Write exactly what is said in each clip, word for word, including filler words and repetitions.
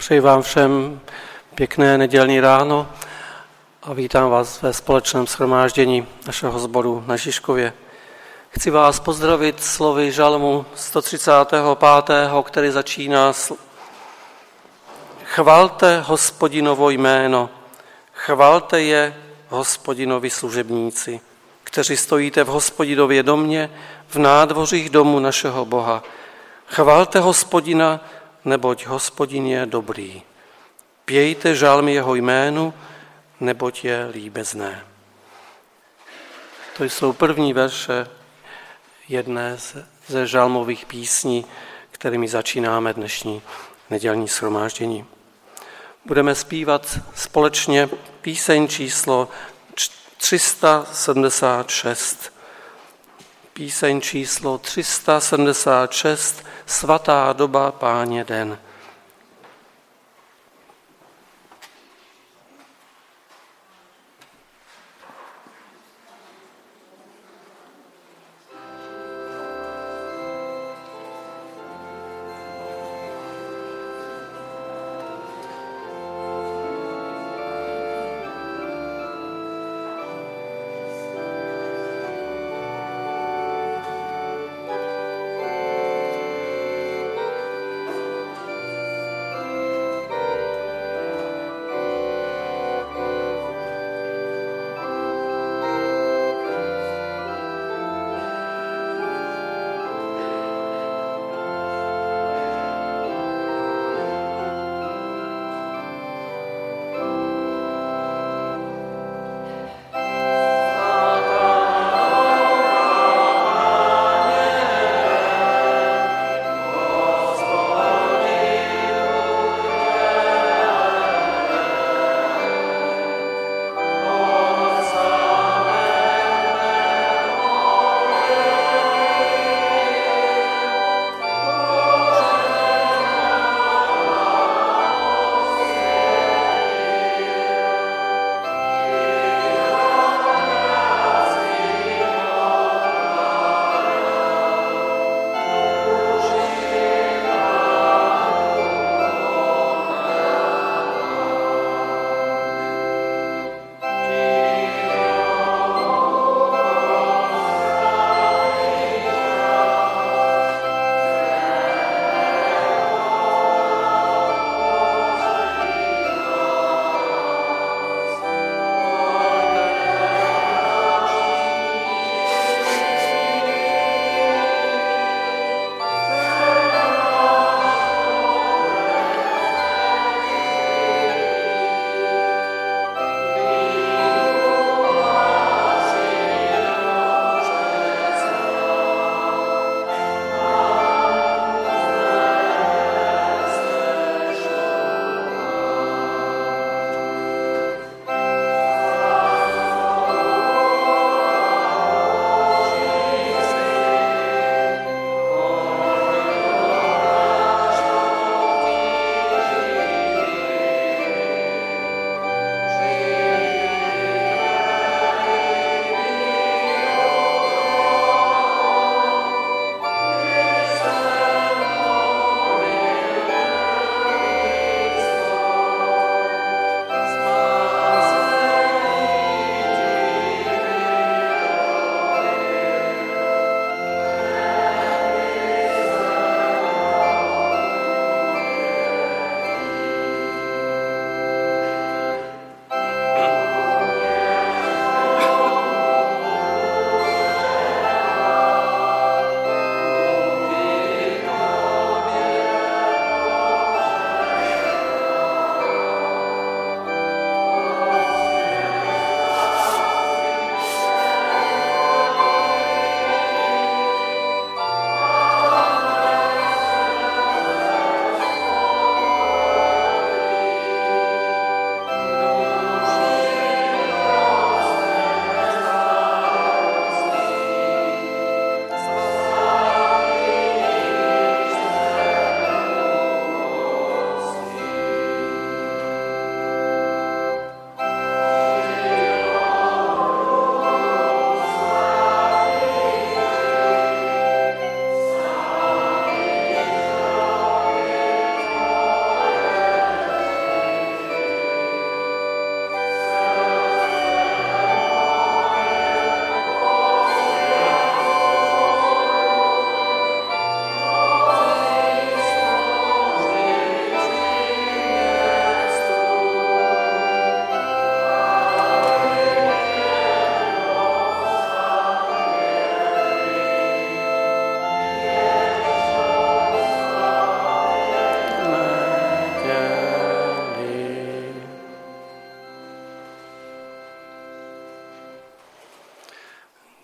Přeji vám všem pěkné nedělní ráno a vítám vás ve společném shromáždění našeho sboru na Žižkově. Chci vás pozdravit slovy žalmu sto třicátého pátého, který začíná s Chvalte Hospodinovo jméno, chvalte je Hospodinovi služebníci, kteří stojíte v Hospodinově domě, v nádvořích domu našeho Boha. Chvalte Hospodina, neboť Hospodin je dobrý. Pějte žalmy jeho jménu, neboť je líbezné. To jsou první verše jedné ze žalmových písní, kterými začínáme dnešní nedělní shromáždění. Budeme zpívat společně píseň číslo tři sta sedmdesát šest. Píseň číslo tři sta sedmdesát šest, Svatá doba, Páně den.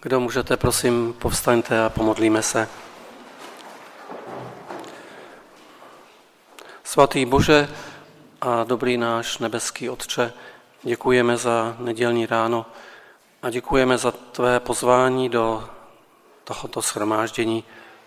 Kdo můžete, prosím, povstaňte a pomodlíme se. Svatý Bože a dobrý náš nebeský Otče, děkujeme za nedělní ráno a děkujeme za tvé pozvání do tohoto shromáždění.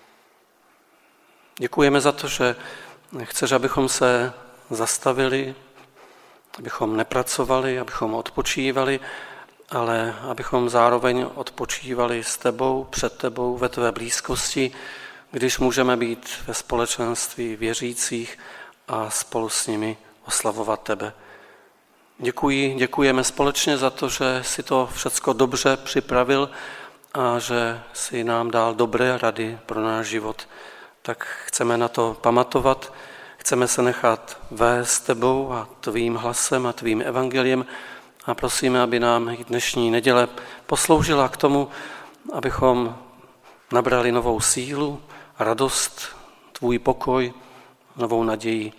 Děkujeme za to, že chceš, abychom se zastavili, abychom nepracovali, abychom odpočívali, ale abychom zároveň odpočívali s tebou, před tebou, ve tvé blízkosti, když můžeme být ve společenství věřících a spolu s nimi oslavovat tebe. Děkuji, děkujeme společně za to, že si to všecko dobře připravil a že si nám dal dobré rady pro náš život. Tak chceme na to pamatovat, chceme se nechat vést tebou a tvým hlasem a tvým evangeliem a prosíme, aby nám i dnešní neděle posloužila k tomu, abychom nabrali novou sílu, radost, tvůj pokoj, novou naději.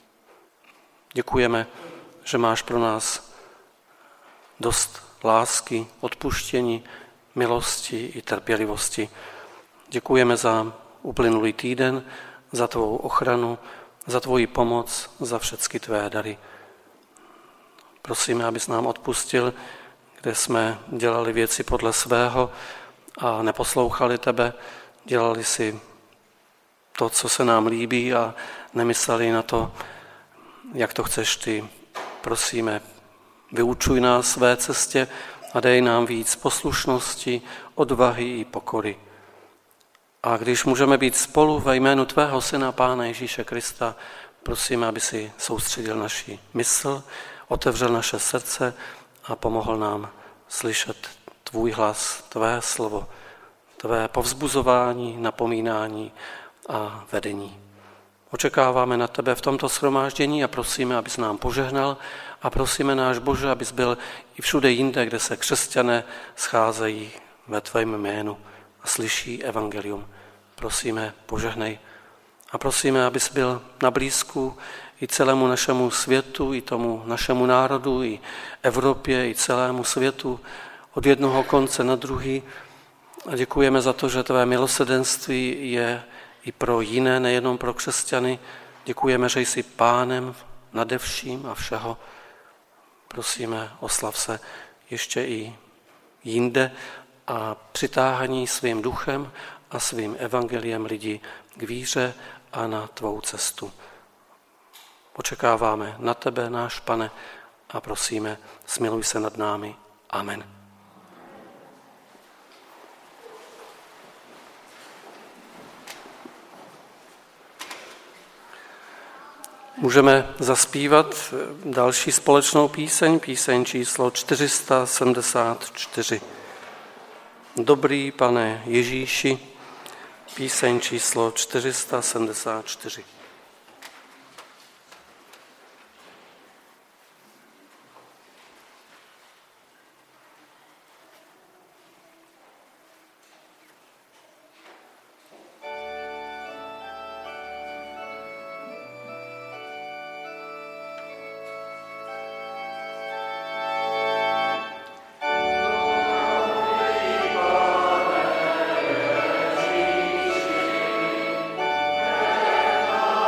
Děkujeme, že máš pro nás dost lásky, odpuštění, milosti i trpělivosti. Děkujeme za uplynulý týden, za tvou ochranu, za tvoji pomoc, za všechny tvé dary. Prosíme, abys nám odpustil, kde jsme dělali věci podle svého a neposlouchali tebe, dělali si to, co se nám líbí a nemysleli na to, jak to chceš ty. Prosíme, vyučuj nás své cestě a dej nám víc poslušnosti, odvahy i pokory. A když můžeme být spolu ve jménu tvého syna, Pána Ježíše Krista, prosíme, aby si soustředil naši mysl, otevřel naše srdce a pomohl nám slyšet tvůj hlas, tvé slovo, tvé povzbuzování, napomínání a vedení. Očekáváme na tebe v tomto shromáždění a prosíme, abys nám požehnal a prosíme náš Bože, abys byl i všude jinde, kde se křesťané scházejí ve tvém jménu a slyší evangelium. Prosíme, požehnej a prosíme, abys byl na blízku i celému našemu světu, i tomu našemu národu, i Evropě, i celému světu, od jednoho konce na druhý. A děkujeme za to, že tvé milosrdenství je i pro jiné, nejenom pro křesťany. Děkujeme, že jsi pánem nade vším a všeho. Prosíme, oslav se ještě i jinde a přitáhání svým duchem a svým evangeliem lidi k víře a na tvou cestu. Očekáváme na tebe, náš Pane, a prosíme, smiluj se nad námi. Amen. Můžeme zaspívat další společnou píseň, píseň číslo čtyři sta sedmdesát čtyři. Dobrý Pane Ježíši, píseň číslo čtyři sta sedmdesát čtyři. Amen.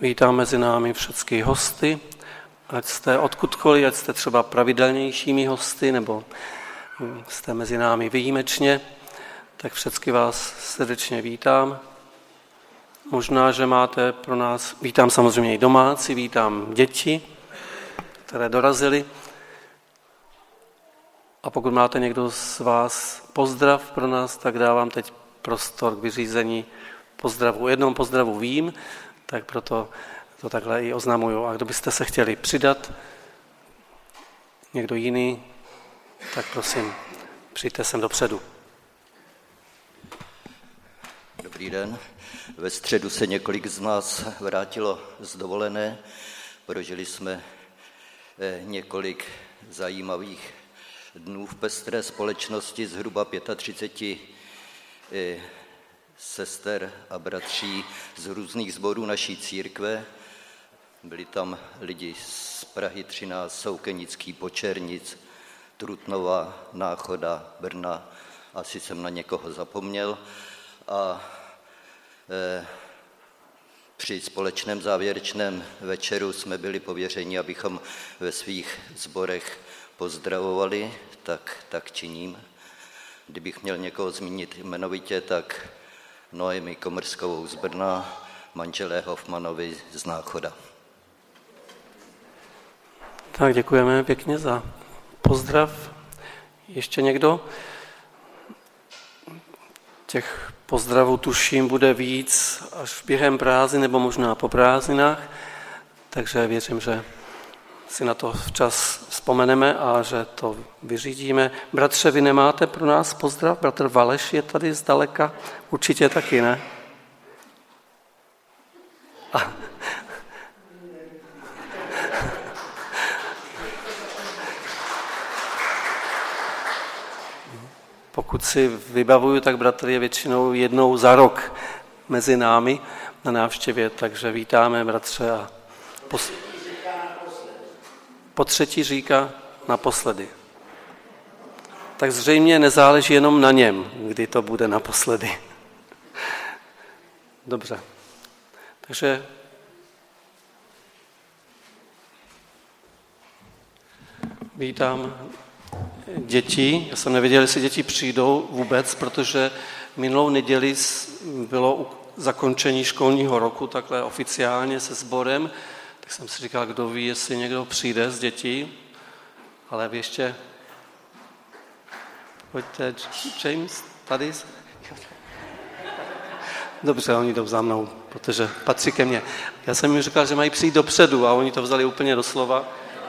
Vítám mezi námi všechny hosty, ať jste odkudkoliv, ať jste třeba pravidelnějšími hosty, nebo jste mezi námi výjimečně, tak všechny vás srdečně vítám. Možná, že máte pro nás, vítám samozřejmě i domácí, vítám děti, které dorazily. A pokud máte někdo z vás pozdrav pro nás, tak dávám teď prostor k vyřízení pozdravu. O jednom pozdravu vím, tak proto to takhle i oznamuju. A kdo byste se chtěli přidat, někdo jiný, tak prosím, přijďte sem dopředu. Dobrý den. Ve středu se několik z nás vrátilo z dovolené. Prožili jsme několik zajímavých dnů v pestré společnosti, zhruba třicet pět sester a bratří z různých sborů naší církve. Byli tam lidi z Prahy třináct, Soukenický, Počernic, Trutnova, Náchoda, Brna, asi jsem na někoho zapomněl. A e, při společném závěrečném večeru jsme byli pověřeni, abychom ve svých sborech pozdravovali, tak, tak činím. Kdybych měl někoho zmínit jmenovitě, tak Noemi Komrskovou z Brna, manželé Hoffmanovi z Náchoda. Tak děkujeme pěkně za pozdrav. Ještě někdo? Těch pozdravů tuším bude víc až během prázdnin nebo možná po prázdninách, takže věřím, že si na to včas vzpomeneme a že to vyřídíme. Bratře, vy nemáte pro nás pozdrav? Bratr Valeš je tady zdaleka? Určitě taky, ne? A. Pokud si vybavuju, tak bratr je většinou jednou za rok mezi námi na návštěvě, takže vítáme, bratře. A pos... Po třetí říká naposledy. Tak zřejmě nezáleží jenom na něm, kdy to bude naposledy. Dobře. Takže vítám děti. Já jsem nevěděl, jestli děti přijdou vůbec, protože minulou neděli bylo zakončení školního roku takhle oficiálně se sborem. Tak jsem si říkal, kdo ví, jestli někdo přijde z dětí, ale vy ještě... Pojďte, James, tady. Dobře, oni jdou za mnou, protože patří ke mně. Já jsem jim říkal, že mají přijít dopředu a oni to vzali úplně doslova.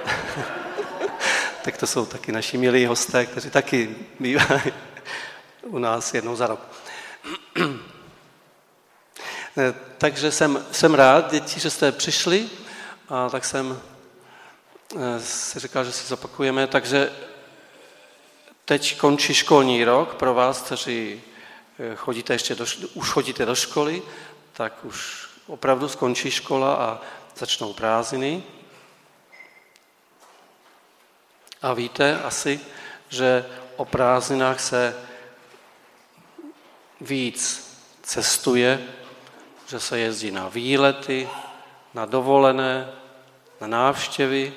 Tak to jsou taky naši milí hosté, kteří taky bývají u nás jednou za rok. Takže jsem, jsem rád, děti, že jste přišli, a tak jsem si říkal, že si zopakujeme. Takže teď končí školní rok pro vás, kteří chodíte ještě do, už chodíte do školy, tak už opravdu skončí škola a začnou prázdniny. A víte asi, že o prázdninách se víc cestuje, že se jezdí na výlety, na dovolené, na návštěvy.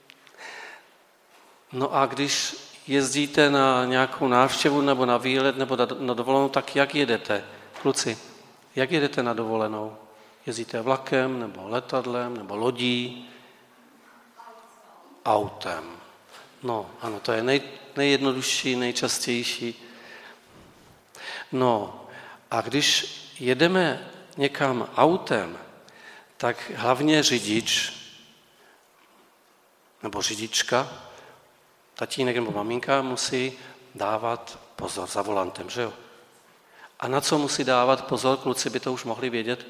No a když jezdíte na nějakou návštěvu nebo na výlet nebo na dovolenou, tak jak jedete? Kluci, jak jedete na dovolenou? Jezdíte vlakem nebo letadlem nebo lodí? Autem. No, ano, to je nej, nejjednodušší, nejčastější. No, a když jedeme někam autem, tak hlavně řidič nebo řidička, tatínek nebo maminka musí dávat pozor za volantem, že jo? A na co musí dávat pozor, kluci by to už mohli vědět?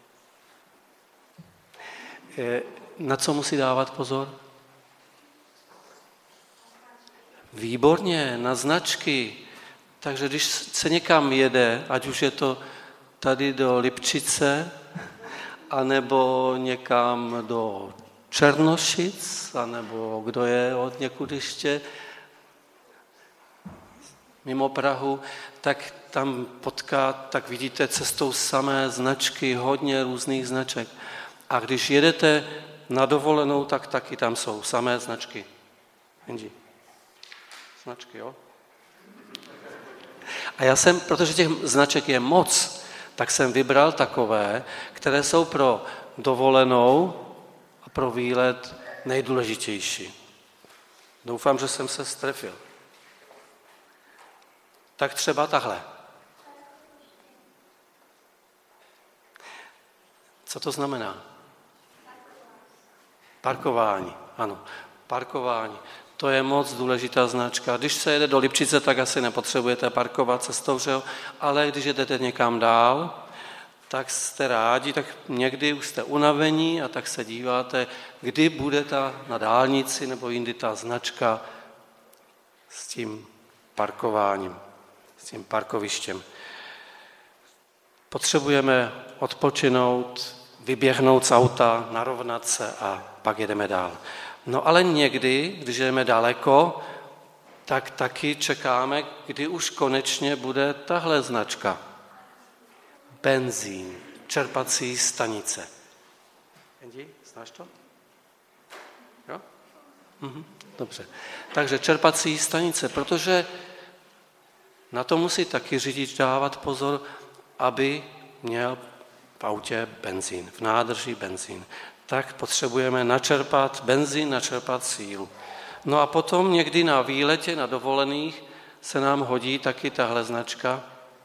Na co musí dávat pozor? Výborně, na značky. Takže když se někam jede, ať už je to tady do Lipčice, anebo někam do Černošic, anebo kdo je od někud ještě mimo Prahu, tak tam potká, tak vidíte cestou samé značky, hodně různých značek. A když jedete na dovolenou, tak taky tam jsou samé značky. Angie. Značky, jo? A já jsem, protože těch značek je moc, tak jsem vybral takové, které jsou pro dovolenou a pro výlet nejdůležitější. Doufám, že jsem se strefil. Tak třeba tahle. Co to znamená? Parkování, ano. Parkování. To je moc důležitá značka. Když se jede do Lipčice, tak asi nepotřebujete parkovat cestou, že jo? Ale když jedete někam dál, tak jste rádi, tak někdy už jste unavení a tak se díváte, kdy bude ta na dálnici nebo jindy ta značka s tím parkováním, s tím parkovištěm. Potřebujeme odpočinout, vyběhnout z auta, narovnat se a pak jedeme dál. No ale někdy, když jdeme daleko, tak taky čekáme, kdy už konečně bude tahle značka. Benzín, čerpací stanice. Andy, znáš to? Jo? Mhm, dobře. Takže čerpací stanice, protože na to musí taky řidič dávat pozor, aby měl v autě benzín, v nádrži benzín. Tak potřebujeme načerpat benzín, načerpat sílu. No a potom někdy na výletě, na dovolených se nám hodí taky tahle značka.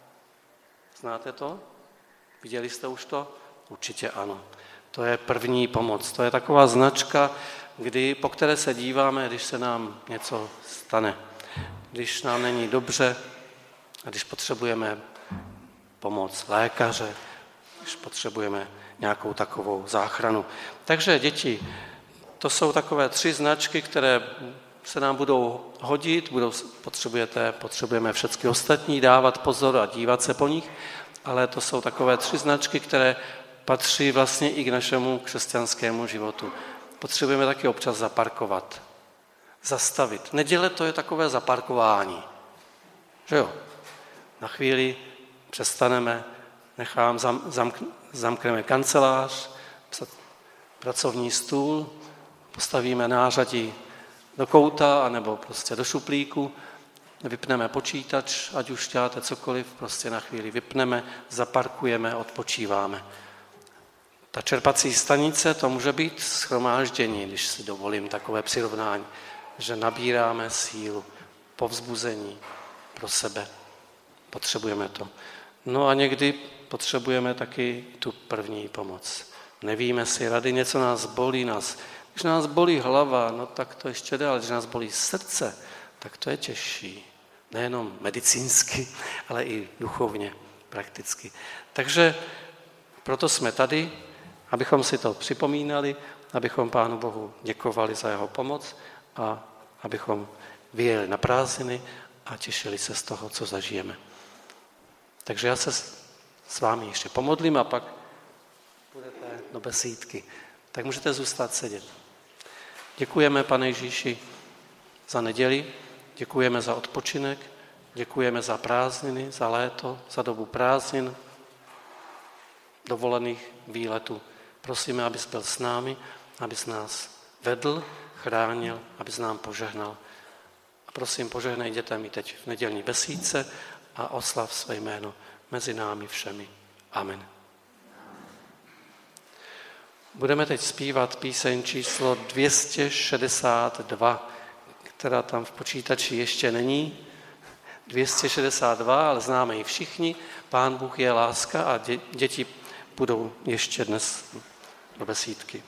Znáte to? Viděli jste už to? Určitě ano. To je první pomoc. To je taková značka, kdy, po které se díváme, když se nám něco stane. Když nám není dobře a když potřebujeme pomoc lékaře, když potřebujeme nějakou takovou záchranu. Takže děti, to jsou takové tři značky, které se nám budou hodit, budou, potřebujete, potřebujeme všechny ostatní dávat pozor a dívat se po nich, ale to jsou takové tři značky, které patří vlastně i k našemu křesťanskému životu. Potřebujeme taky občas zaparkovat, zastavit. Neděle to je takové zaparkování, že jo? Na chvíli přestaneme, nechám, zamk, zamkneme kancelář, pracovní stůl, postavíme nářadí do kouta anebo prostě do šuplíku, vypneme počítač, ať už děláte cokoliv, prostě na chvíli vypneme, zaparkujeme, odpočíváme. Ta čerpací stanice, to může být shromáždění, když si dovolím takové přirovnání, že nabíráme sílu, povzbuzení pro sebe. Potřebujeme to. No a někdy potřebujeme taky tu první pomoc. Nevíme si rady, něco nás bolí, nás. Když nás bolí hlava, no tak to ještě jde, ale když nás bolí srdce, tak to je těžší. Nejenom medicínsky, ale i duchovně, prakticky. Takže proto jsme tady, abychom si to připomínali, abychom Pánu Bohu děkovali za jeho pomoc a abychom vyjeli na prázdniny a těšili se z toho, co zažijeme. Takže já se s vámi ještě pomodlím a pak půjdete do besídky. Tak můžete zůstat sedět. Děkujeme, Pane Ježíši, za neděli, děkujeme za odpočinek, děkujeme za prázdniny, za léto, za dobu prázdnin, dovolených výletů. Prosíme, abys byl s námi, abys nás vedl, chránil, abys nám požehnal. A prosím, požehnej dětem i teď v nedělní besídce a oslav své jméno mezi námi všemi. Amen. Budeme teď zpívat píseň číslo dvě stě šedesát dva, která tam v počítači ještě není. dvě stě šedesát dva, ale známe ji všichni. Pán Bůh je láska a dě, děti budou ještě dnes do besídky.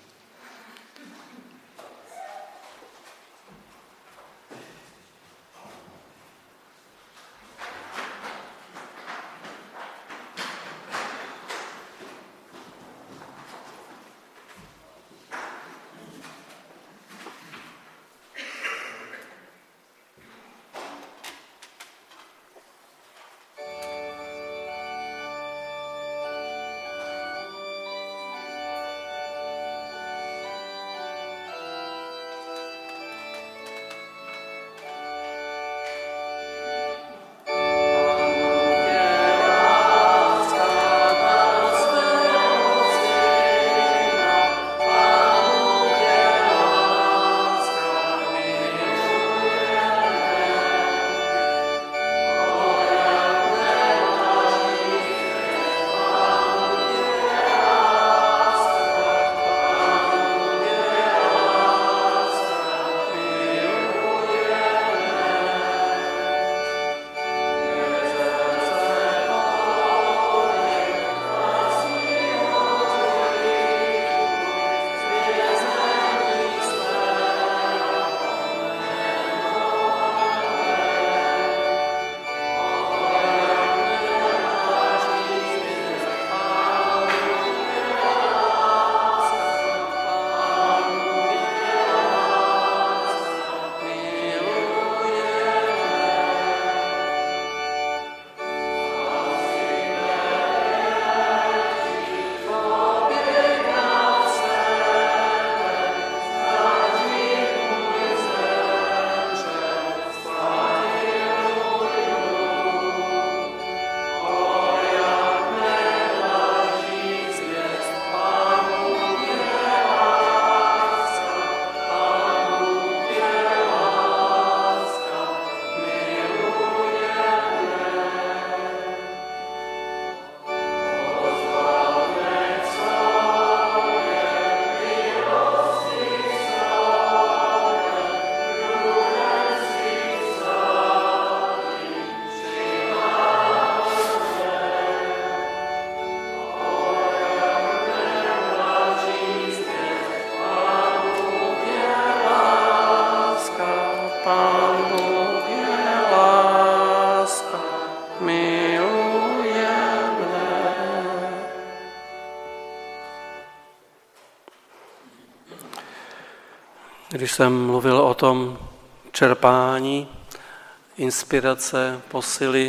Když jsem mluvil o tom čerpání, inspirace, posily,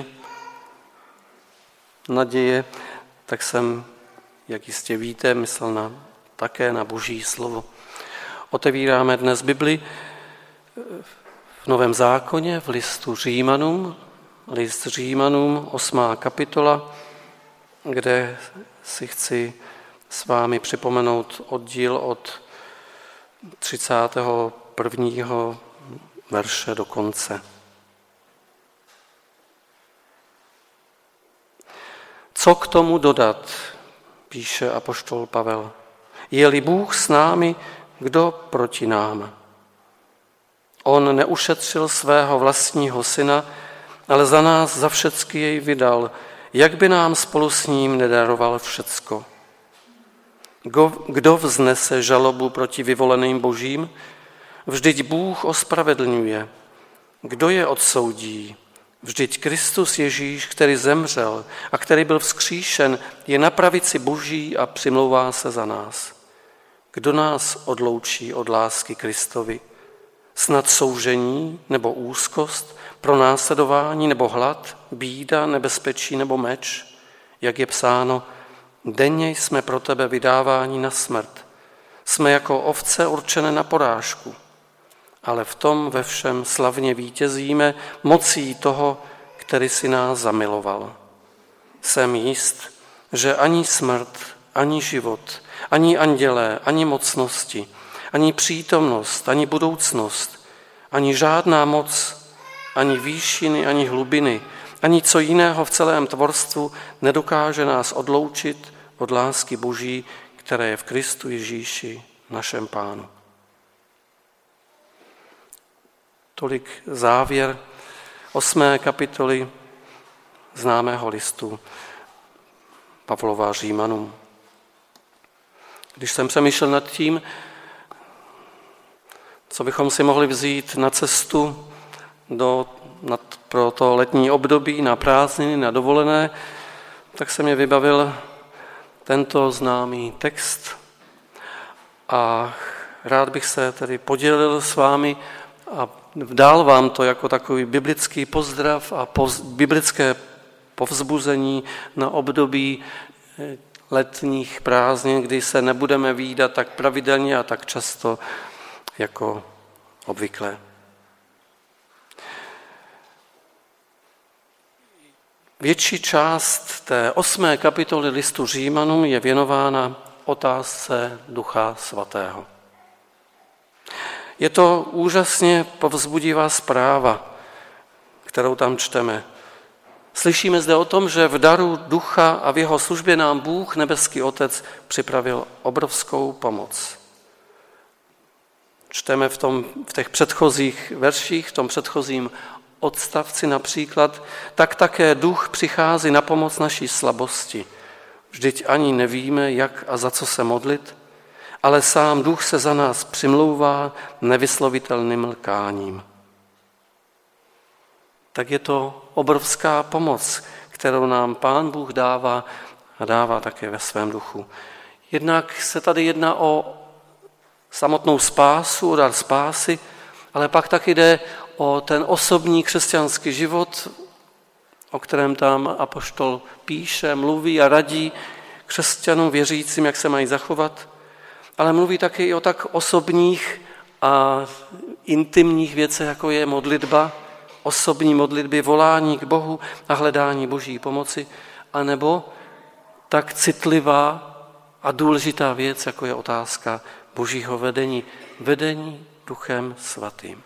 naděje, tak jsem, jak jistě víte, myslel na, také na Boží slovo. Otevíráme dnes Bibli v Novém zákoně, v listu Římanům, list Římanům, osmá kapitola, kde si chci s vámi připomenout oddíl od třicátého prvního verše do konce. Co k tomu dodat, píše apoštol Pavel. Je-li Bůh s námi, kdo proti nám? On neušetřil svého vlastního syna, ale za nás za všecky jej vydal. Jak by nám spolu s ním nedaroval všecko? Kdo vznese žalobu proti vyvoleným božím? Vždyť Bůh ospravedlňuje. Kdo je odsoudí? Vždyť Kristus Ježíš, který zemřel a který byl vzkříšen, je na pravici Boží a přimlouvá se za nás. Kdo nás odloučí od lásky Kristovi? Snad soužení nebo úzkost, pronásledování nebo hlad, bída, nebezpečí nebo meč? Jak je psáno, denně jsme pro tebe vydáváni na smrt. Jsme jako ovce určené na porážku. Ale v tom ve všem slavně vítězíme mocí toho, který si nás zamiloval. Jsem jist, že ani smrt, ani život, ani andělé, ani mocnosti, ani přítomnost, ani budoucnost, ani žádná moc, ani výšiny, ani hlubiny, ani co jiného v celém tvorstvu nedokáže nás odloučit od lásky Boží, která je v Kristu Ježíši, našem Pánu. Tolik závěr osmé kapitoly známého listu Pavlova Římanům. Když jsem přemýšlel nad tím, co bychom si mohli vzít na cestu do, na, pro to letní období, na prázdniny, na dovolené, tak se mě vybavil tento známý text a rád bych se tedy podělil s vámi a dal vám to jako takový biblický pozdrav a poz, biblické povzbuzení na období letních prázdnin, kdy se nebudeme vídat tak pravidelně a tak často jako obvykle. Větší část té osmé kapitoly listu Římanům je věnována otázce Ducha Svatého. Je to úžasně povzbudivá zpráva, kterou tam čteme. Slyšíme zde o tom, že v daru Ducha a v jeho službě nám Bůh, nebeský Otec, připravil obrovskou pomoc. Čteme v, tom, v těch předchozích verších, v tom předchozím odstavci například, tak také Duch přichází na pomoc naší slabosti. Vždyť ani nevíme, jak a za co se modlit, ale sám Duch se za nás přimlouvá nevyslovitelným lkáním. Tak je to obrovská pomoc, kterou nám Pán Bůh dává a dává také ve svém duchu. Jednak se tady jedná o samotnou spásu, o dar spásy, ale pak taky jde o ten osobní křesťanský život, o kterém tam apoštol píše, mluví a radí křesťanům věřícím, jak se mají zachovat, ale mluví taky i o tak osobních a intimních věcech, jako je modlitba, osobní modlitby, volání k Bohu a hledání Boží pomoci, anebo tak citlivá a důležitá věc, jako je otázka Božího vedení, vedení Duchem Svatým.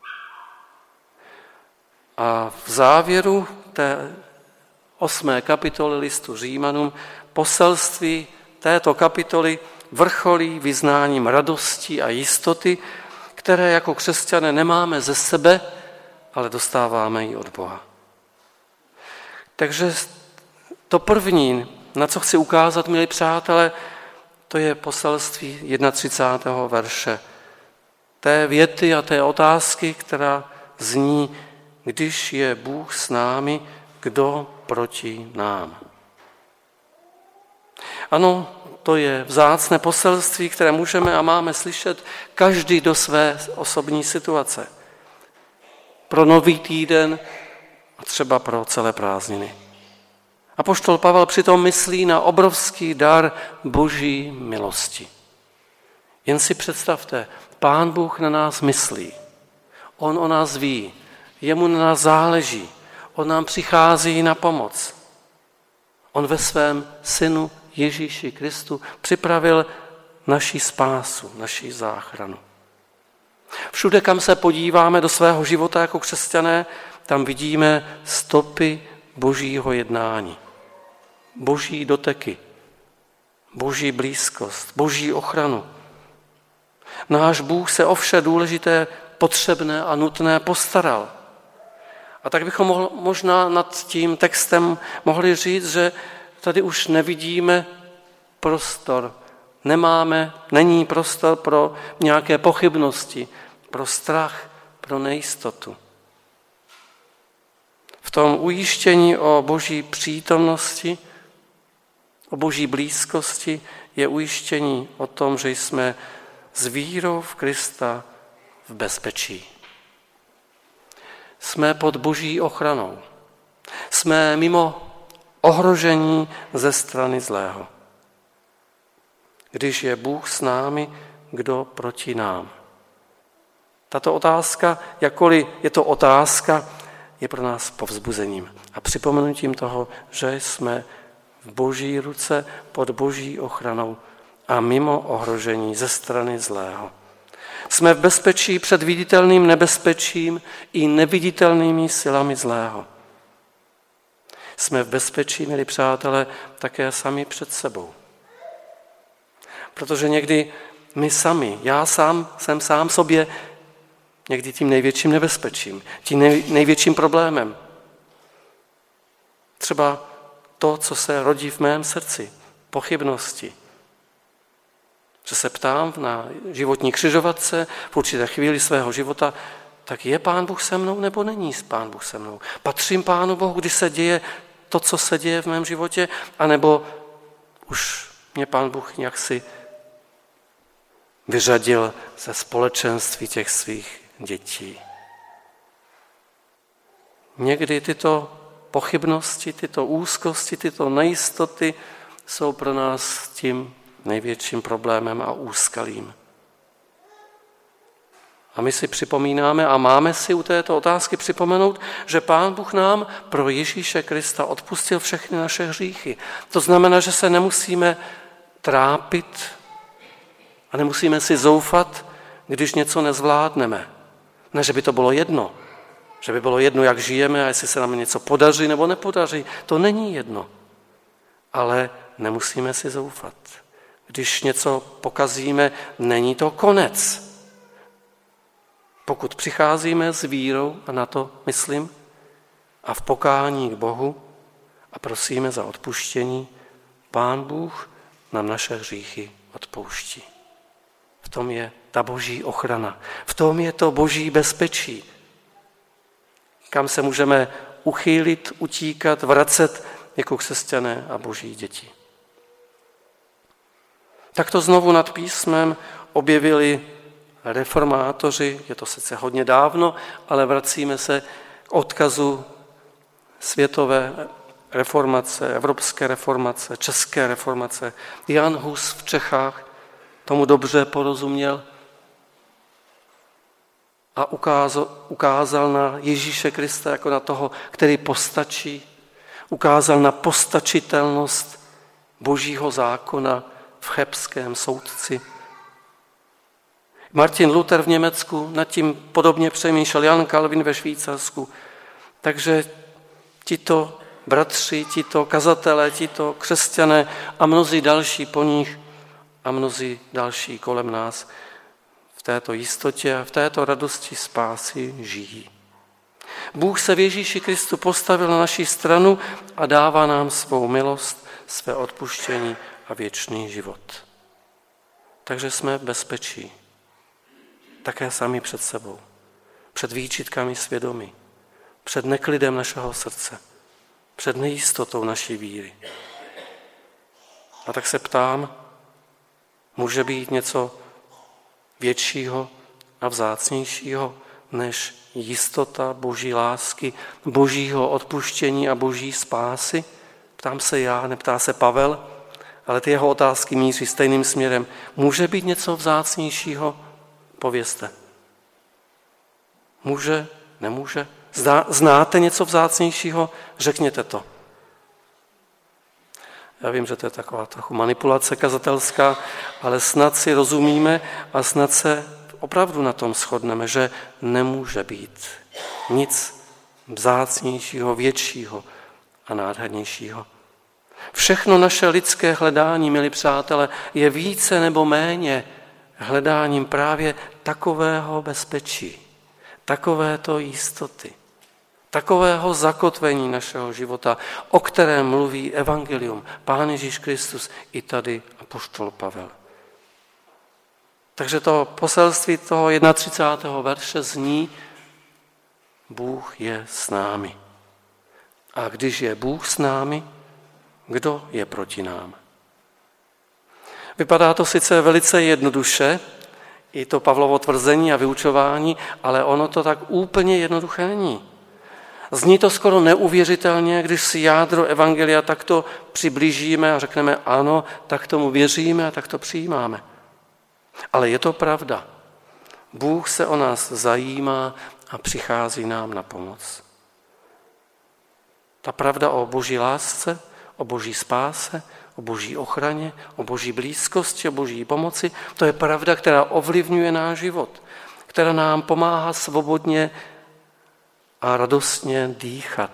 A v závěru té osmé kapitoly listu Římanům poselství této kapitoly vrcholí vyznáním radosti a jistoty, které jako křesťané nemáme ze sebe, ale dostáváme ji od Boha. Takže to první, na co chci ukázat, milí přátelé, to je poselství třicátého prvního verše. Té věty a té otázky, která zní, když je Bůh s námi, kdo proti nám? Ano, to je vzácné poselství, které můžeme a máme slyšet každý do své osobní situace. Pro nový týden a třeba pro celé prázdniny. Apoštol Pavel přitom myslí na obrovský dar Boží milosti. Jen si představte, Pán Bůh na nás myslí. On o nás ví, jemu na nás záleží, on nám přichází na pomoc. On ve svém synu Ježíši Kristu připravil naši spásu, naši záchranu. Všude, kam se podíváme do svého života jako křesťané, tam vidíme stopy Božího jednání. Boží doteky, Boží blízkost, Boží ochranu. Náš Bůh se o vše důležité, potřebné a nutné postaral. A tak bychom možná nad tím textem mohli říct, že tady už nevidíme prostor, nemáme, není prostor pro nějaké pochybnosti, pro strach, pro nejistotu. V tom ujištění o Boží přítomnosti, o Boží blízkosti je ujištění o tom, že jsme s vírou v Krista v bezpečí. Jsme pod Boží ochranou. Jsme mimo ohrožení ze strany zlého. Když je Bůh s námi, kdo proti nám? Tato otázka, jakkoliv je to otázka, je pro nás povzbuzením a připomenutím toho, že jsme v Boží ruce pod Boží ochranou a mimo ohrožení ze strany zlého. Jsme v bezpečí před viditelným nebezpečím i neviditelnými silami zlého. Jsme v bezpečí, milí přátelé, také sami před sebou. Protože někdy my sami, já sám jsem sám sobě někdy tím největším nebezpečím, tím největším problémem. Třeba to, co se rodí v mém srdci, pochybnosti. Že se ptám na životní křižovatce v určité chvíli svého života, tak je Pán Bůh se mnou nebo není Pán Bůh se mnou? Patřím Pánu Bohu, když se děje to, co se děje v mém životě, anebo už mě Pán Bůh nějak si vyřadil ze společenství těch svých dětí. Někdy tyto pochybnosti, tyto úzkosti, tyto nejistoty jsou pro nás tím největším problémem a úskalím. A my si připomínáme a máme si u této otázky připomenout, že Pán Bůh nám pro Ježíše Krista odpustil všechny naše hříchy. To znamená, že se nemusíme trápit a nemusíme si zoufat, když něco nezvládneme. Ne, že by to bylo jedno. Že by bylo jedno, jak žijeme a jestli se nám něco podaří nebo nepodaří. To není jedno. Ale nemusíme si zoufat. Když něco pokazíme, není to konec. Pokud přicházíme s vírou, a na to myslím, a v pokání k Bohu a prosíme za odpuštění, Pán Bůh nám naše hříchy odpouští. V tom je ta Boží ochrana. V tom je to Boží bezpečí. Kam se můžeme uchýlit, utíkat, vracet jako křesťané a Boží děti. Takto znovu nad písmem objevili reformátoři, je to sice hodně dávno, ale vracíme se k odkazu světové reformace, evropské reformace, české reformace. Jan Hus v Čechách tomu dobře porozuměl a ukázal, ukázal na Ježíše Krista jako na toho, který postačí, ukázal na postačitelnost Božího zákona v chebském soudci. Martin Luther v Německu nad tím podobně přemýšlel, Jan Kalvin ve Švýcarsku. Takže tito bratři, tito kazatelé, tito křesťané a mnozí další po nich a mnozí další kolem nás v této jistotě a v této radosti spásy žijí. Bůh se v Ježíši Kristu postavil na naši stranu a dává nám svou milost, své odpuštění a věčný život. Takže jsme v bezpečí. Také sami před sebou. Před výčitkami svědomí. Před neklidem našeho srdce. Před nejistotou naší víry. A tak se ptám, Může být něco většího a vzácnějšího než jistota Boží lásky, Božího odpuštění a Boží spásy? Ptám se já, neptá se Pavel, ale ty jeho otázky míří stejným směrem. Může být něco vzácnějšího? Povězte. Může? Nemůže? Zná, znáte něco vzácnějšího? Řekněte to. Já vím, že to je taková trochu manipulace kazatelská, ale snad si rozumíme a snad se opravdu na tom shodneme, že nemůže být nic vzácnějšího, většího a nádhernějšího. Všechno naše lidské hledání, milí přátelé, je více nebo méně hledáním právě takového bezpečí, takovéto jistoty, takového zakotvení našeho života, o kterém mluví evangelium, Pán Ježíš Kristus i tady apoštol Pavel. Takže to poselství toho třicátého prvního verše zní: Bůh je s námi. A když je Bůh s námi, kdo je proti nám? Vypadá to sice velice jednoduše, i to Pavlovo tvrzení a vyučování, ale ono to tak úplně jednoduché není. Zní to skoro neuvěřitelně, když si jádro evangelia takto přiblížíme a řekneme ano, tak tomu věříme a tak to přijímáme. Ale je to pravda. Bůh se o nás zajímá a přichází nám na pomoc. Ta pravda o Boží lásce, o Boží spáse, o Boží ochraně, o Boží blízkosti, o Boží pomoci, to je pravda, která ovlivňuje náš život, která nám pomáhá svobodně a radostně dýchat.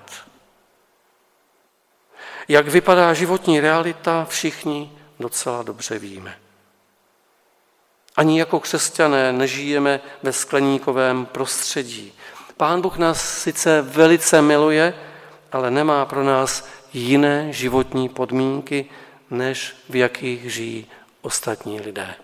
Jak vypadá životní realita, všichni docela dobře víme. Ani jako křesťané nežijeme ve skleníkovém prostředí. Pán Bůh nás sice velice miluje, ale nemá pro nás jiné životní podmínky, než v jakých žijí ostatní lidé.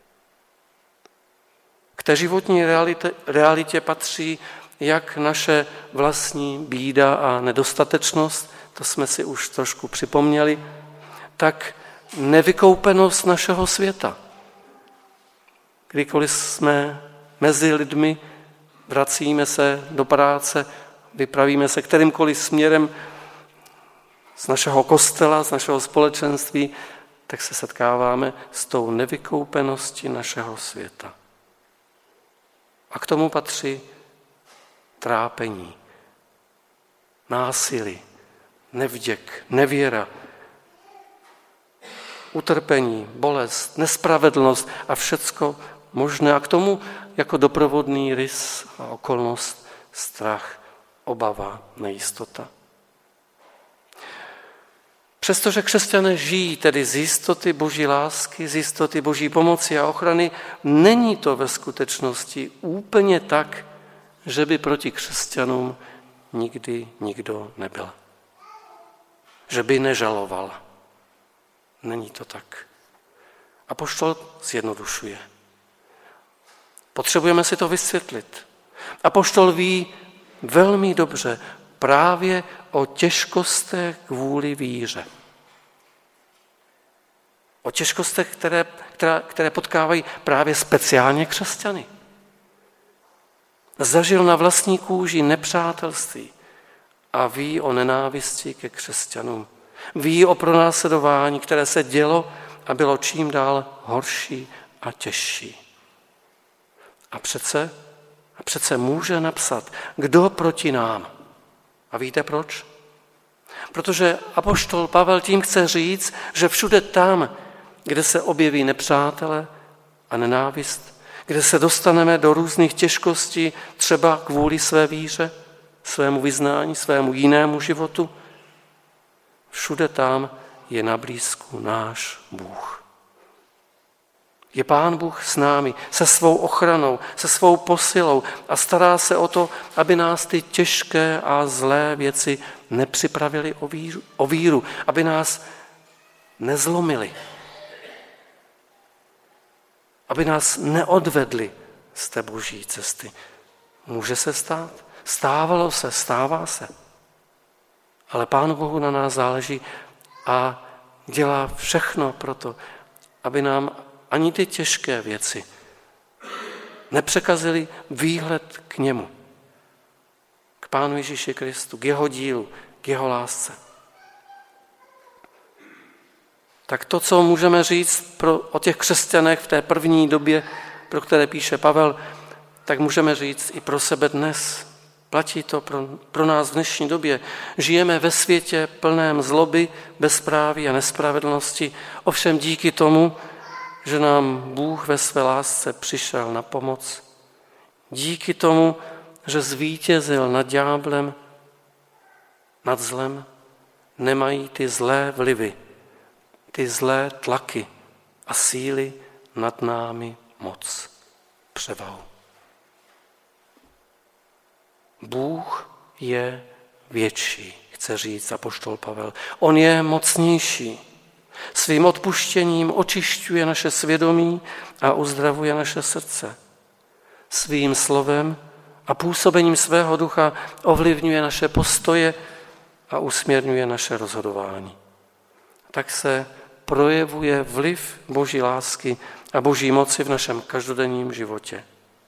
K té životní realitě, realitě patří jak naše vlastní bída a nedostatečnost, to jsme si už trošku připomněli, tak nevykoupenost našeho světa. Kdykoliv jsme mezi lidmi, vracíme se do práce, vypravíme se kterýmkoliv směrem z našeho kostela, z našeho společenství, tak se setkáváme s tou nevykoupeností našeho světa. A k tomu patří trápení, násilí, nevděk, nevěra, utrpení, bolest, nespravedlnost a všecko možné. A k tomu jako doprovodný rys a okolnost strach, obava, nejistota. Přestože křesťané žijí tedy z jistoty Boží lásky, z jistoty Boží pomoci a ochrany, není to ve skutečnosti úplně tak, že by proti křesťanům nikdy nikdo nebyl. Že by nežaloval. Není to tak. Apoštol zjednodušuje. Potřebujeme si to vysvětlit. Apoštol ví velmi dobře právě o těžkostech kvůli víře. O těžkostech, které, které, které potkávají právě speciálně křesťany. Zažil na vlastní kůži nepřátelství a ví o nenávisti ke křesťanům. Ví o pronásledování, které se dělo a bylo čím dál horší a těžší. A přece, a přece může napsat, kdo proti nám. A víte proč? Protože apoštol Pavel tím chce říct, že všude tam, kde se objeví nepřátele a nenávist, kde se dostaneme do různých těžkostí, třeba kvůli své víře, svému vyznání, svému jinému životu, všude tam je na blízku náš Bůh. Je Pán Bůh s námi, se svou ochranou, se svou posilou a stará se o to, aby nás ty těžké a zlé věci nepřipravily o víru, o víru, aby nás nezlomili, aby nás neodvedli z té Boží cesty. Může se stát? Stávalo se, stává se. Ale Pánu Bohu na nás záleží a dělá všechno pro to, aby nám ani ty těžké věci nepřekazily výhled k němu, k Pánu Ježíši Kristu, k jeho dílu, k jeho lásce. Tak to, co můžeme říct pro, o těch křesťanech v té první době, pro které píše Pavel, tak můžeme říct i pro sebe dnes. Platí to pro, pro nás v dnešní době. Žijeme ve světě plném zloby, bezpráví a nespravedlnosti, ovšem díky tomu, že nám Bůh ve své lásce přišel na pomoc. Díky tomu, že zvítězil nad ďáblem, nad zlem, nemají ty zlé vlivy, ty zlé tlaky a síly nad námi moc, převahu. Bůh je větší, chce říct apoštol Pavel. On je mocnější. Svým odpuštěním očišťuje naše svědomí a uzdravuje naše srdce. Svým slovem a působením svého ducha ovlivňuje naše postoje a usměrňuje naše rozhodování. Tak se projevuje vliv Boží lásky a Boží moci v našem každodenním životě.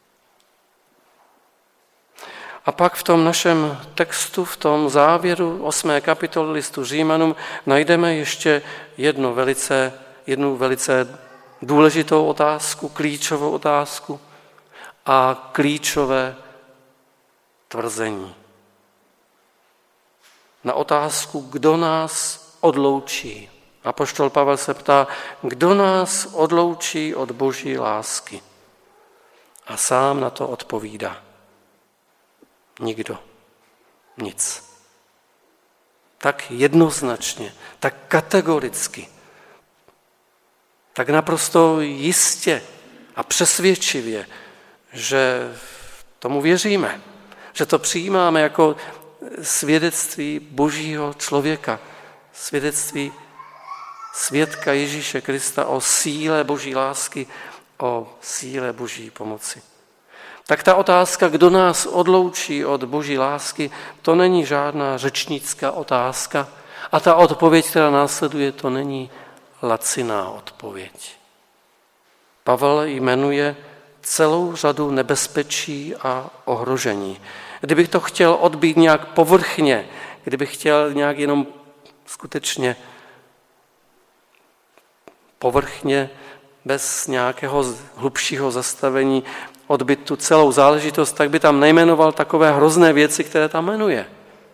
A pak v tom našem textu, v tom závěru osmé kapitoly listu Římanům najdeme ještě jednu velice, jednu velice důležitou otázku, klíčovou otázku a klíčové tvrzení. Na otázku, kdo nás odloučí. Apoštol Pavel se ptá, kdo nás odloučí od Boží lásky. A sám na to odpovídá. Nikdo. Nic. Tak jednoznačně, tak kategoricky, tak naprosto jistě a přesvědčivě, že tomu věříme, že to přijímáme jako svědectví Božího člověka, svědectví svědka Ježíše Krista o síle Boží lásky, o síle Boží pomoci. Tak ta otázka, kdo nás odloučí od Boží lásky, to není žádná řečnická otázka a ta odpověď, která následuje, to není laciná odpověď. Pavel jmenuje celou řadu nebezpečí a ohrožení. Kdybych to chtěl odbít nějak povrchně, kdybych chtěl nějak jenom skutečně povrchně, bez nějakého hlubšího zastavení odbyt tu celou záležitost, tak by tam nejmenoval takové hrozné věci, které tam jmenuje.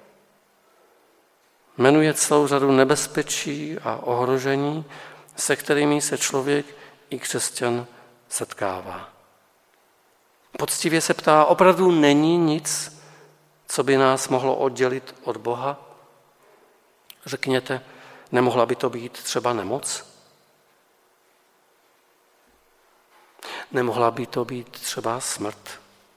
Jmenuje celou řadu nebezpečí a ohrožení, se kterými se člověk i křesťan setkává. Poctivě se ptá, opravdu není nic, co by nás mohlo oddělit od Boha? Řekněte, nemohla by to být třeba nemoc? Nemohla by to být třeba smrt?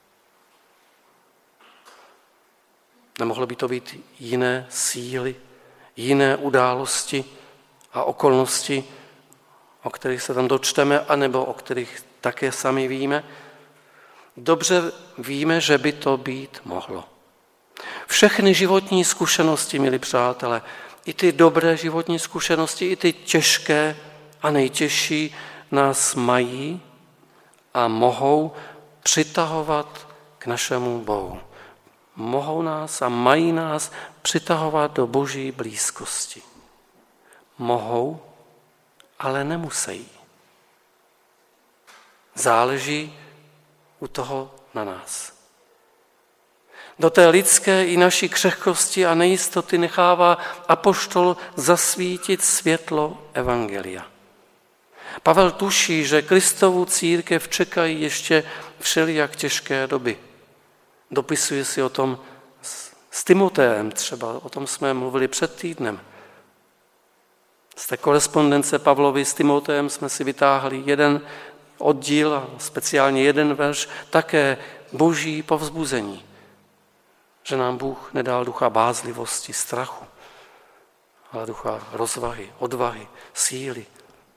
Nemohly by to být jiné síly, jiné události a okolnosti, o kterých se tam dočteme, anebo o kterých také sami víme? Dobře víme, že by to být mohlo. Všechny životní zkušenosti, milí přátelé, i ty dobré životní zkušenosti, i ty těžké a nejtěžší nás mají a mohou přitahovat k našemu Bohu. Mohou nás a mají nás přitahovat do Boží blízkosti. Mohou, ale nemusí. Záleží u toho na nás. Do té lidské i naší křehkosti a nejistoty nechává apoštol zasvítit světlo evangelia. Pavel tuší, že Kristovu církev čekají ještě všelijak těžké doby. Dopisuje si o tom s Timoteem třeba, o tom jsme mluvili před týdnem. Z té korespondence Pavlovi s Timoteem jsme si vytáhli jeden oddíl a speciálně jeden verš, také boží povzbuzení, že nám Bůh nedal ducha bázlivosti, strachu, ale ducha rozvahy, odvahy, síly,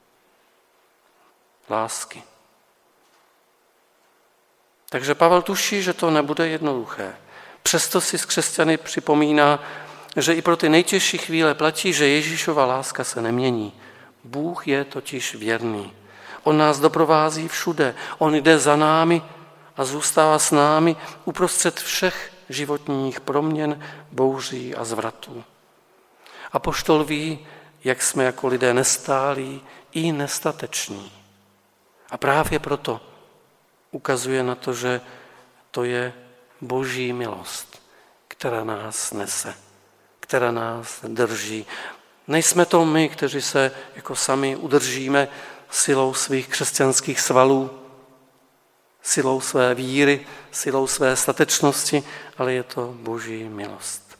lásky. Takže Pavel tuší, že to nebude jednoduché. Přesto si s křesťany připomíná, že i pro ty nejtěžší chvíle platí, že Ježíšova láska se nemění. Bůh je totiž věrný. On nás doprovází všude. On jde za námi a zůstává s námi uprostřed všech životních proměn, bouří a zvratů. Apoštol ví, jak jsme jako lidé nestálí i nestateční. A právě proto ukazuje na to, že to je Boží milost, která nás nese, která nás drží. Nejsme to my, kteří se jako sami udržíme silou svých křesťanských svalů, silou své víry, silou své statečnosti, ale je to Boží milost.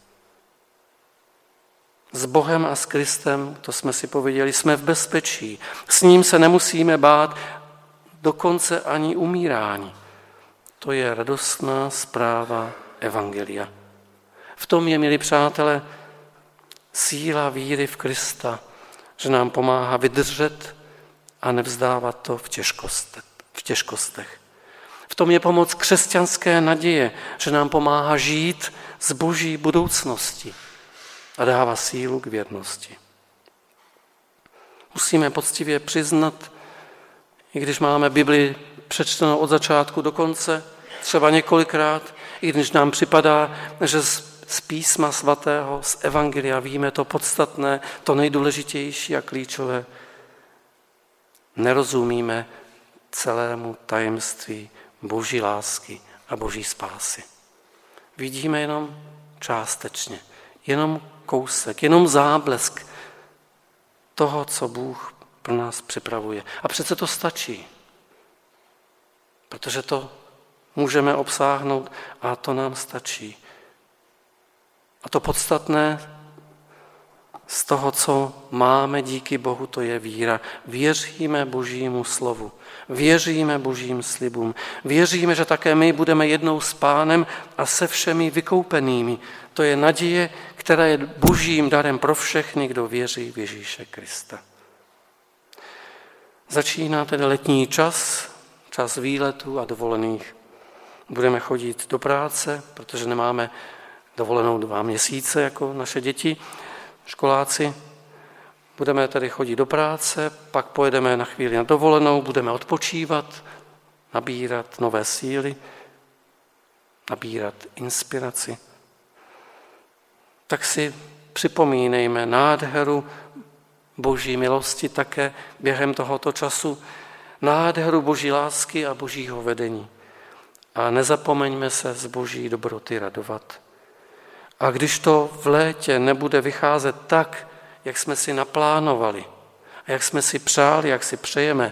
S Bohem a s Kristem, to jsme si pověděli, jsme v bezpečí. S ním se nemusíme bát dokonce ani umírání. To je radostná zpráva evangelia. V tom je, milí přátelé, síla víry v Krista, že nám pomáhá vydržet a nevzdávat to v těžkostech. V těžkostech. V tom je pomoc křesťanské naděje, že nám pomáhá žít z Boží budoucnosti a dává sílu k věrnosti. Musíme poctivě přiznat, i když máme Bibli přečtenou od začátku do konce, třeba několikrát, i když nám připadá, že z písma svatého, z evangelia víme to podstatné, to nejdůležitější a klíčové, nerozumíme celému tajemství Boží lásky a Boží spásy. Vidíme jenom částečně, jenom kousek, jenom záblesk toho, co Bůh pro nás připravuje. A přece to stačí, protože to můžeme obsáhnout a to nám stačí. A to podstatné z toho, co máme díky Bohu, to je víra. Věříme Božímu slovu, věříme Božím slibům, věříme, že také my budeme jednou s Pánem a se všemi vykoupenými. To je naděje, která je Božím darem pro všechny, kdo věří v Ježíše Krista. Začíná tedy letní čas, čas výletů a dovolených. Budeme chodit do práce, protože nemáme dovolenou dva měsíce jako naše děti, školáci. Budeme tedy chodit do práce, pak pojedeme na chvíli na dovolenou, budeme odpočívat, nabírat nové síly, nabírat inspiraci. Tak si připomínejme nádheru Boží milosti také během tohoto času, nádheru Boží lásky a Božího vedení. A nezapomeňme se z Boží dobroty radovat. A když to v létě nebude vycházet tak, jak jsme si naplánovali a jak jsme si přáli, jak si přejeme,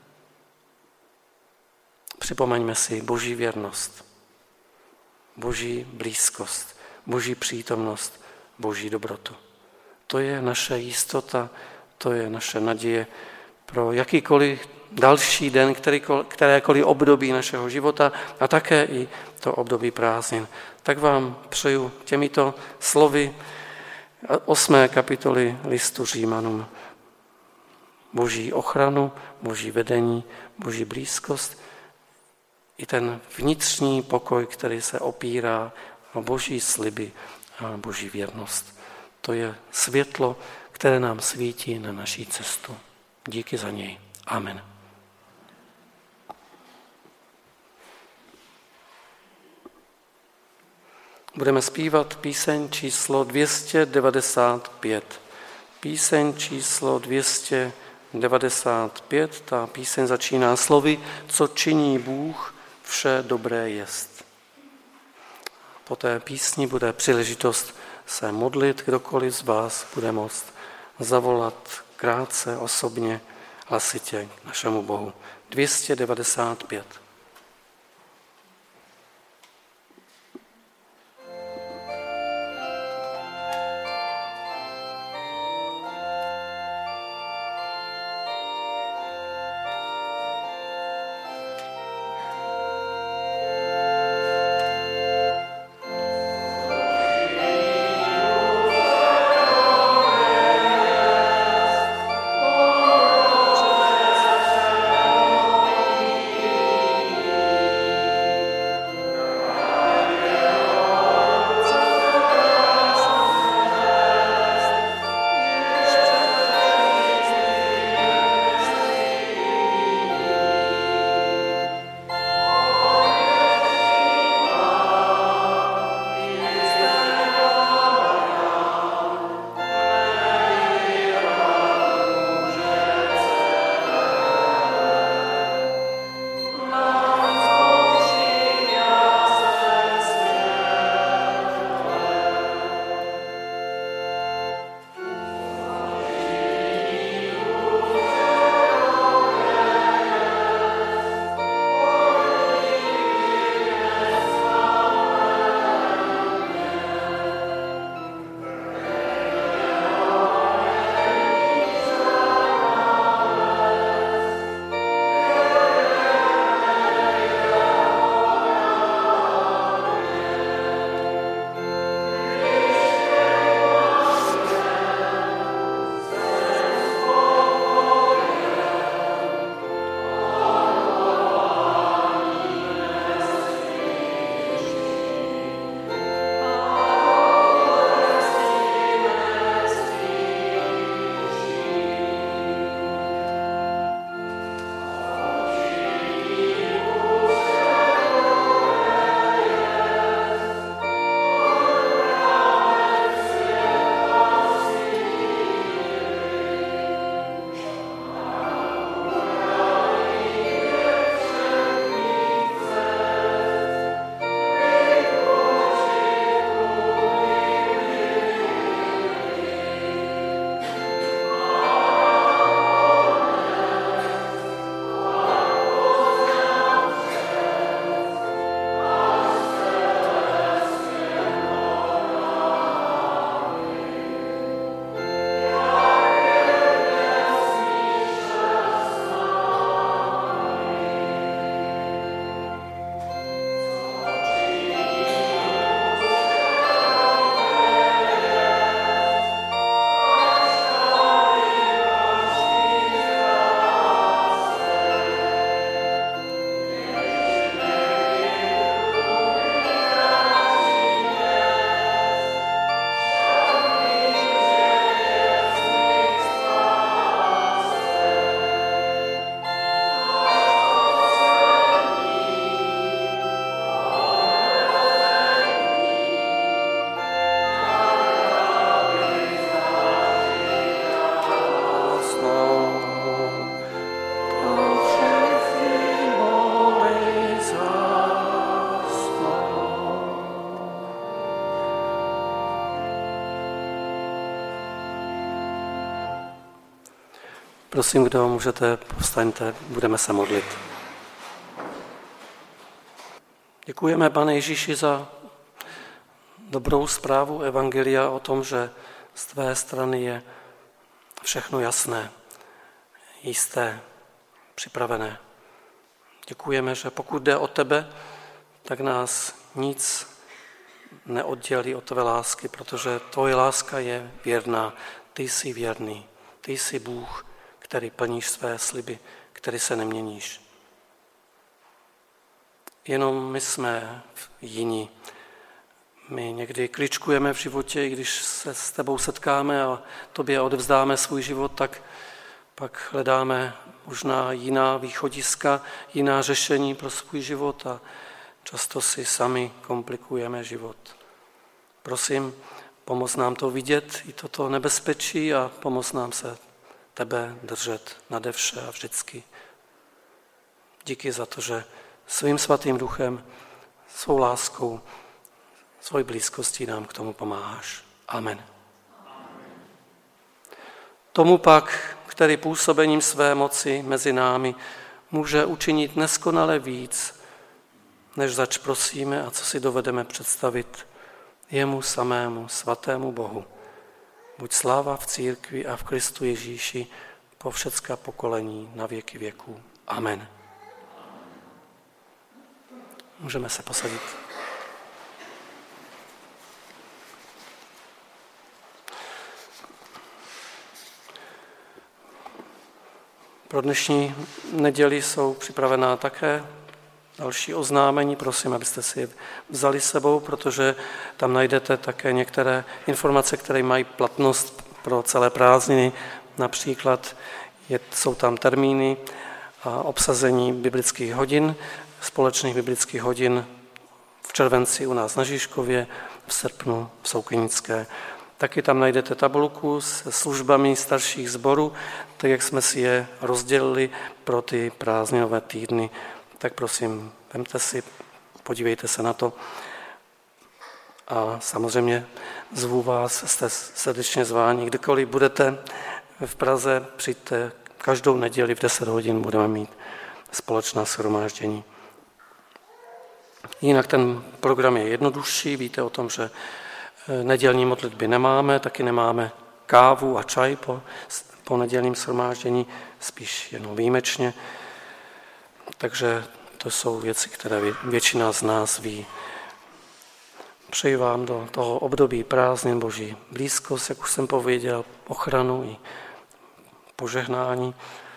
připomeňme si Boží věrnost, Boží blízkost, Boží přítomnost, Boží dobrotu. To je naše jistota, to je naše naděje pro jakýkoliv další den, kterékoliv období našeho života a také i to období prázdnin. Tak vám přeju těmito slovy osmé kapitoly listu Římanům Boží ochranu, Boží vedení, Boží blízkost i ten vnitřní pokoj, který se opírá o Boží sliby a Boží věrnost. To je světlo, které nám svítí na naší cestu. Díky za něj. Amen. Budeme zpívat píseň číslo dvě stě devadesát pět. Píseň číslo dvě stě devadesát pět, ta píseň začíná slovy, co činí Bůh, vše dobré jest. Po té písni bude příležitost se modlit, kdokoliv z vás bude moct zavolat krátce, osobně, hlasitě k našemu Bohu. dvě stě devadesát pět. Prosím, kdo můžete, povstaňte, budeme se modlit. Děkujeme, Pane Ježíši, za dobrou zprávu Evangelia o tom, že z tvé strany je všechno jasné, jisté, připravené. Děkujeme, že pokud jde o tebe, tak nás nic neoddělí od tvé lásky, protože tvoje láska je věrná. Ty jsi věrný. Ty jsi Bůh, který plníš své sliby, který se neměníš. Jenom my jsme jiní. My někdy kličkujeme v životě, i když se s tebou setkáme a tobě odevzdáme svůj život, tak pak hledáme možná jiná východiska, jiná řešení pro svůj život a často si sami komplikujeme život. Prosím, pomoz nám to vidět, i toto nebezpečí a pomoz nám se tebe držet nade vše a vždycky. Díky za to, že svým svatým duchem, svou láskou, svojí blízkostí nám k tomu pomáháš. Amen. Tomu pak, který působením své moci mezi námi může učinit neskonale víc, než zač prosíme a co si dovedeme představit, jemu samému, svatému Bohu. Buď sláva v církvi a v Kristu Ježíši po všecká pokolení na věky věků. Amen. Můžeme se posadit. Pro dnešní neděli jsou připravená také další oznámení. Prosím, abyste si je vzali sebou, protože tam najdete také některé informace, které mají platnost pro celé prázdniny. Například je, jsou tam termíny a obsazení biblických hodin, společných biblických hodin v červenci u nás na Žižkově, v srpnu v Soukynické. Taky tam najdete tabulku se službami starších sborů, tak jak jsme si je rozdělili pro ty prázdninové týdny. Tak prosím, vemte si, podívejte se na to. A samozřejmě zvu vás, jste srdečně zváni. Kdykoliv budete v Praze, přijďte každou neděli v deset hodin, budeme mít společná shromáždění. Jinak ten program je jednodušší, víte o tom, že nedělní modlitby nemáme, taky nemáme kávu a čaj po, po nedělním shromáždění, spíš jenom výjimečně. Takže to jsou věci, které většina z nás ví. Přeji vám do toho období prázdnin Boží blízkost, jak už jsem pověděl, ochranu i požehnání.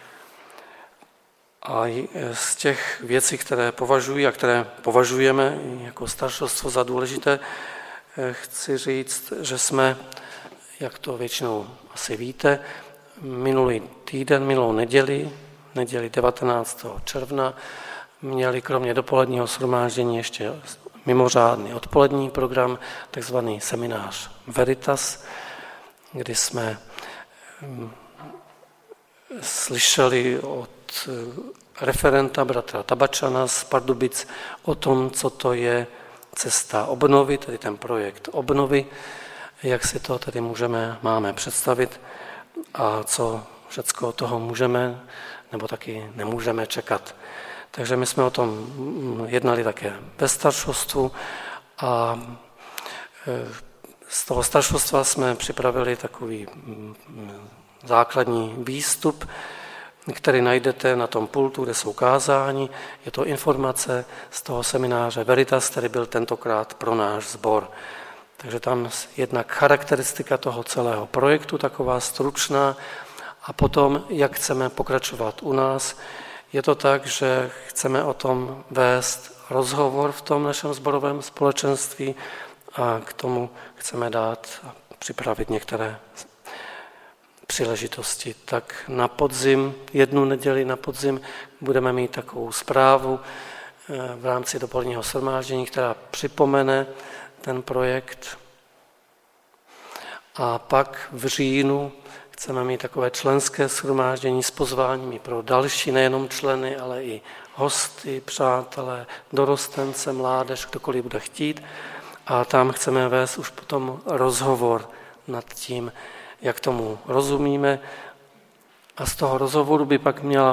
A z těch věcí, které považuji a které považujeme jako staršostvo za důležité, chci říct, že jsme, jak to většinou asi víte, minulý týden, minulou neděli, neděli devatenáctého června, měli kromě dopoledního shromáždění ještě mimořádný odpolední program, takzvaný seminář Veritas, kdy jsme slyšeli od referenta bratra Tabačana z Pardubic o tom, co to je cesta obnovy, tedy ten projekt obnovy, jak si to tedy můžeme, máme představit a co všecko toho můžeme nebo taky nemůžeme čekat. Takže my jsme o tom jednali také ve staršostvu a z toho staršostva jsme připravili takový základní výstup, který najdete na tom pultu, kde jsou kázání. Je to informace z toho semináře Veritas, který byl tentokrát pro náš sbor. Takže tam jednak charakteristika toho celého projektu, taková stručná, a potom, jak chceme pokračovat u nás. Je to tak, že chceme o tom vést rozhovor v tom našem sborovém společenství a k tomu chceme dát a připravit některé příležitosti. Tak na podzim, jednu neděli na podzim, budeme mít takovou zprávu v rámci dopoledního shromáždění, která připomene ten projekt. A pak v říjnu chceme mít takové členské shromáždění s pozváním i pro další, nejenom členy, ale i hosty, přátelé, dorostence, mládež, kdokoliv bude chtít. A tam chceme vést už potom rozhovor nad tím, jak tomu rozumíme A z toho rozhovoru by pak měla,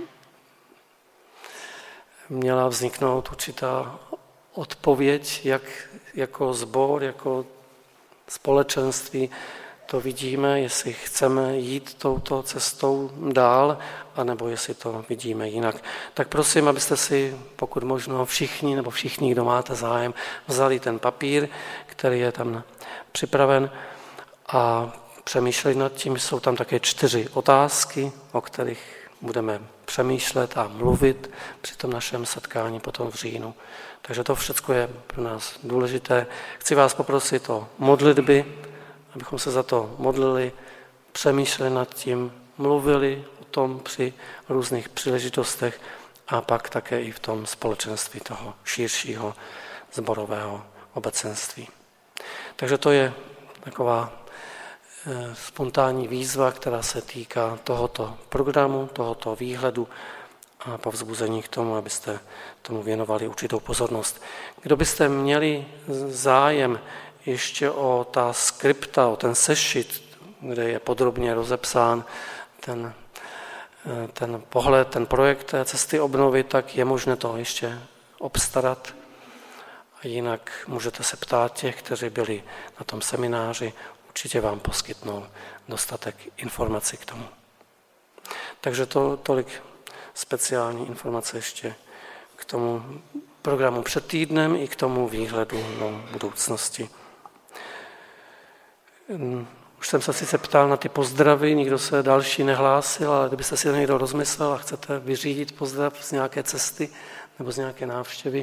měla vzniknout určitá odpověď, jak jako sbor, jako společenství to vidíme, jestli chceme jít touto cestou dál, anebo jestli to vidíme jinak. Tak prosím, abyste si, pokud možno všichni, nebo všichni, kdo máte zájem, vzali ten papír, který je tam připraven a přemýšleli nad tím. Jsou tam také čtyři otázky, o kterých budeme přemýšlet a mluvit při tom našem setkání potom v říjnu. Takže to všechno je pro nás důležité. Chci vás poprosit o modlitby, abychom se za to modlili, přemýšleli nad tím, mluvili o tom při různých příležitostech a pak také i v tom společenství toho širšího sborového obecenství. Takže to je taková spontánní výzva, která se týká tohoto programu, tohoto výhledu a povzbuzení k tomu, abyste tomu věnovali určitou pozornost. Kdo byste měli zájem ještě o ta skripta, o ten sešit, kde je podrobně rozepsán ten, ten pohled, ten projekt té cesty obnovy, tak je možné to ještě obstarat. A jinak můžete se ptát těch, kteří byli na tom semináři, určitě vám poskytnou dostatek informací k tomu. Takže to tolik speciální informace ještě k tomu programu před týdnem i k tomu výhledu do budoucnosti. Už jsem se sice ptal na ty pozdravy, nikdo se další nehlásil, ale kdybyste si někdo rozmyslel a chcete vyřídit pozdrav z nějaké cesty nebo z nějaké návštěvy,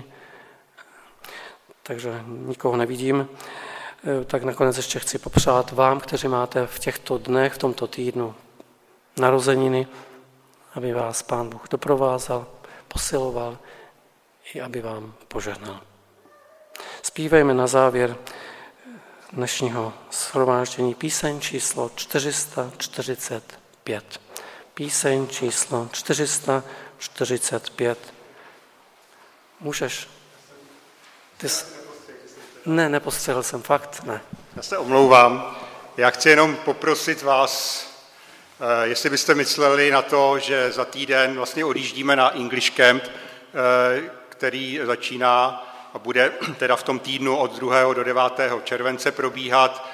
takže nikoho nevidím, tak nakonec ještě chci popřát vám, kteří máte v těchto dnech, v tomto týdnu narozeniny, aby vás Pán Bůh doprovázel, posiloval i aby vám požehnal. Zpívejme na závěr dnešního shromáždění píseň číslo čtyři sta čtyřicet pět. Píseň číslo čtyři sta čtyřicet pět. Můžeš? Ty jsi... Ne, nepostřehl jsem, fakt ne. Já se omlouvám. Já chci jenom poprosit vás, jestli byste mysleli na to, že za týden vlastně odjíždíme na English Camp, který začíná a bude teda v tom týdnu od druhého do devátého července probíhat.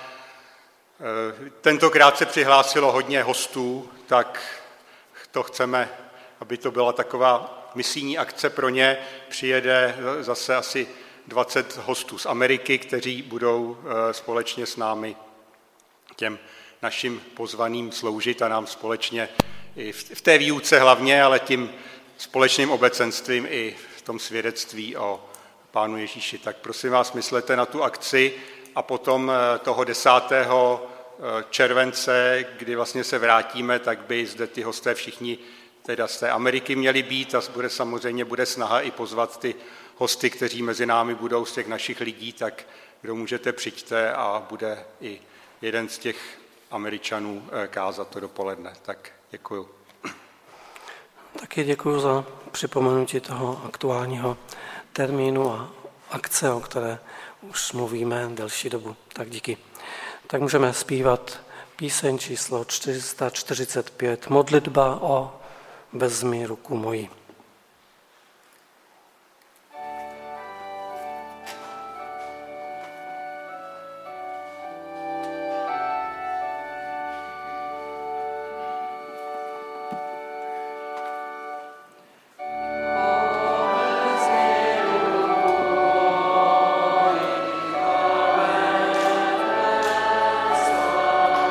Tentokrát se přihlásilo hodně hostů, tak to chceme, aby to byla taková misijní akce pro ně. Přijede zase asi dvacet hostů z Ameriky, kteří budou společně s námi těm našim pozvaným sloužit a nám společně i v té výuce hlavně, ale tím společným obecenstvím i v tom svědectví o Pánu Ježíši. Tak prosím vás, myslete na tu akci a potom toho desátého července, kdy vlastně se vrátíme, tak by zde ty hosté všichni teda z té Ameriky měli být a bude samozřejmě bude snaha i pozvat ty hosty, kteří mezi námi budou z těch našich lidí, tak kdo můžete, přijďte a bude i jeden z těch Američanů kázat to dopoledne. Tak děkuju. Taky děkuji za připomenutí toho aktuálního termínu a akce, o které už mluvíme delší dobu. Tak díky. Tak můžeme zpívat píseň číslo čtyři sta čtyřicet pět, modlitba o vezmi ruku moji.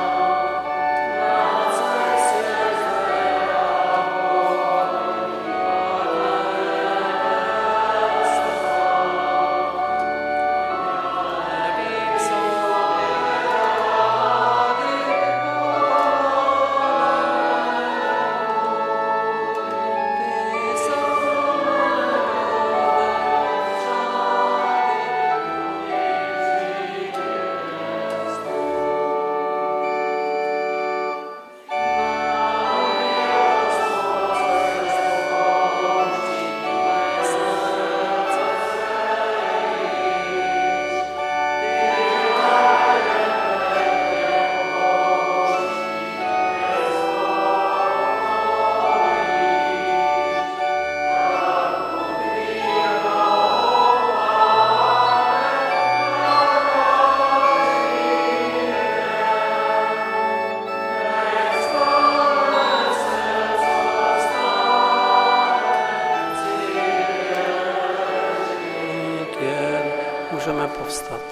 Oh můžeme povstat.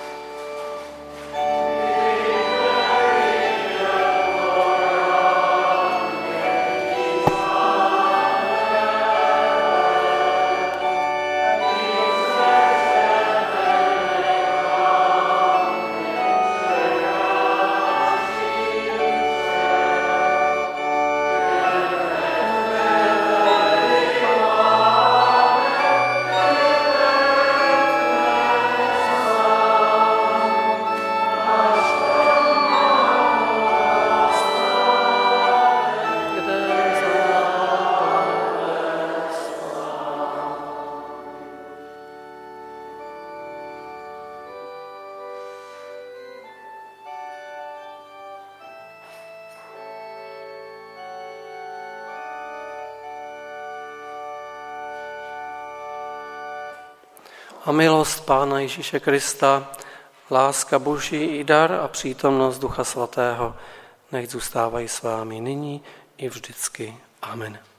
A milost Pána Ježíše Krista, láska Boží i dar a přítomnost Ducha Svatého nechť zůstávají s vámi nyní i vždycky. Amen.